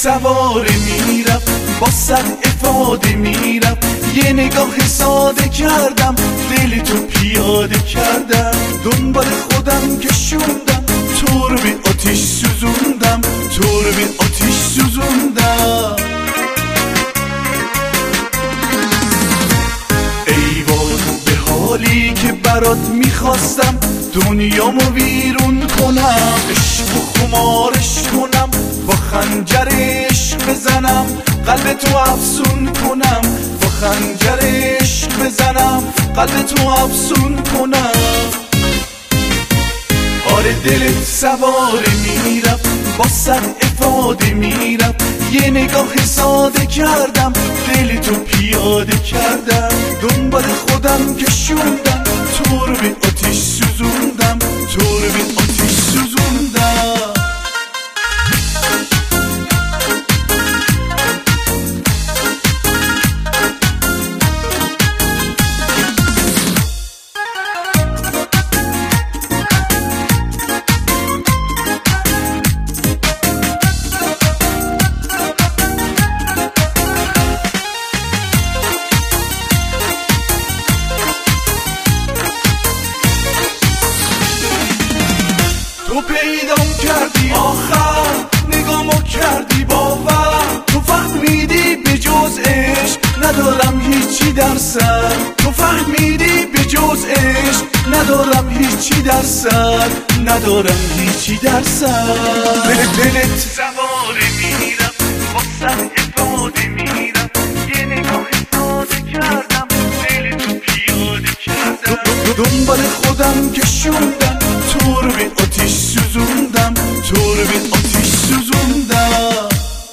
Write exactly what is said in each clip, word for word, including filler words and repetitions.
سواره میرفت، با صد افاده میرفت، یه نگاه ساده کردم، دل تو پیاده کردم، دنبال خودم کشوندم، تو رو به آتیش سوزوندم، تو رو به آتیش سوزوندم. ای وای به حالی که برات میخواستم دنیامو ویرون کنم، عشق و خمارش کنم، با خنجر عشق بزنم، قلب تو افسون کنم، با خنجر عشق بزنم، قلب تو افسون کنم. آره دلت سواره میرفت، با صد افاده میرفت، یه نگاه ساده کردم، دل تو پیاده کردم، دنبال خودم کشوندم، تو رو به آتیش سوزوندم، تو رو به آتیش سوزوندم. تو پیدام کردی آخر، نگامو کردی باور، تو فهمیدی به جز عشق ندارم هیچی در سر، تو فهمیدی به جز عشق ندارم هیچی در سر، ندارم هیچی در سر. دلت دلت سواره میرم، با صد افاده میرم، یه نگاه ساده کردم، دل تو پیاده کردم، دنبال خودم کشوندم، تو رو به آتیش سوزوندم، تو رو به آتیش سوزوندم.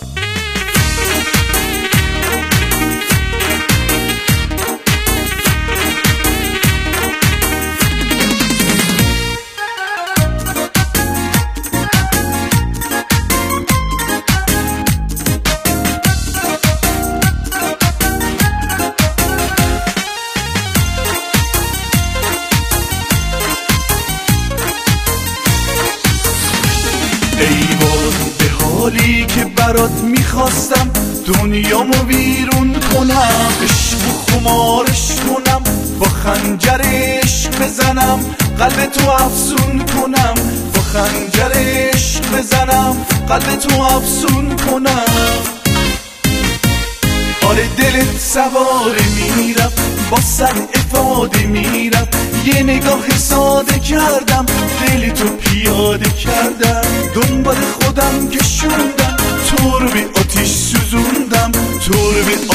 ای وای به حالی که برات میخواستم دنیامو ویرون کنم، عشق و خمارش کنم، با خنجر عشق بزنم، قلب تو افسون کنم، با خنجر عشق بزنم، قلب تو افسون کنم. آره دلت سواره میرفت، با صد افاده میرفت، یه نگاه ساده کردم، دل تو پیاده کردم، دنبال خودم کشوندم، تو رو به آتیش سوزوندم، تو رو به